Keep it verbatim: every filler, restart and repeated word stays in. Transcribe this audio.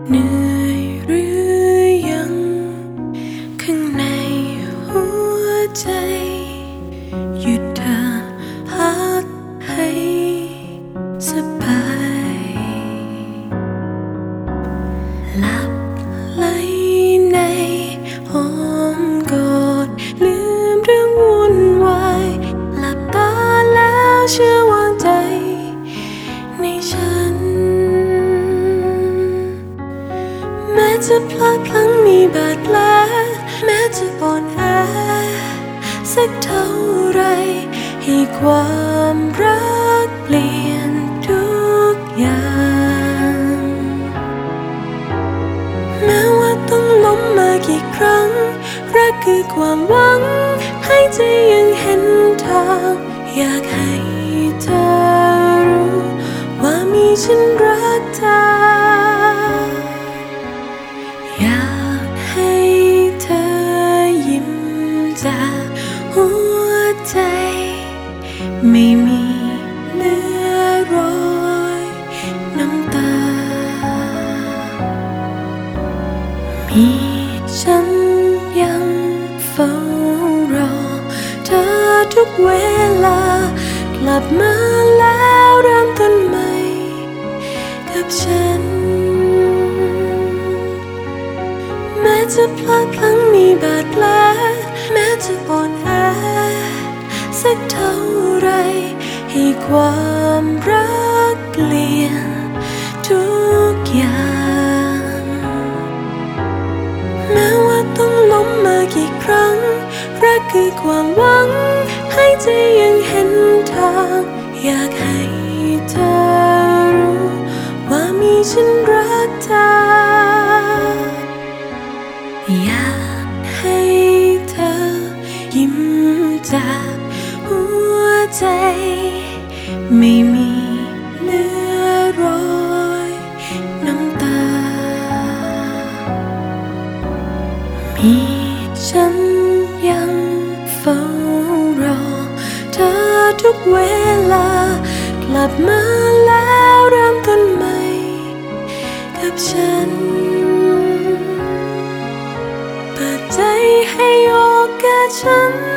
เหนื่อยหรือยังข้างในหัวใจหยุดเธอพักให้สบายหลับไหลในอ้อมกอดลืมเรื่องวุ่นวายหลับตาแล้วเชื่อวางใจในฉันแม้จะพลาดพลั้งมีบาดแผลแม้จะอ่อนแอสักเท่าไรให้ความรักเปลี่ยนทุกอย่างแม้ว่าต้องล้มมากี่ครั้งรักคือความหวังให้ใจยังเห็นทางอยากให้เธอรู้ว่ามีฉันรักเธออยากให้เธอยิ้มจากหัวใจไม่มีเหลือรอยน้ำตามีฉันยังเฝ้ารอเธอทุกเวลากลับมาแล้วเริ่มต้นใหม่กับฉันแม้จะพลาดพลั้งมีบาดแผลแม้จะอ่อนแอสักเท่าไรให้ความรักเปลี่ยนทุกอย่างแม้ว่าต้องล้มมากี่ครั้งรักคือความหวังให้ใจยังเห็นทางอยากให้เธอรู้ว่ามีฉันรักเธออยากให้เธอยิ้มจากหัวใจไม่มีเหลือรอยน้ำตามีฉันยังเฝ้ารอเธอทุกเวลากลับมาแล้วเริ่มต้นใหม่กับฉันเปิดใจให้โอกาสฉัน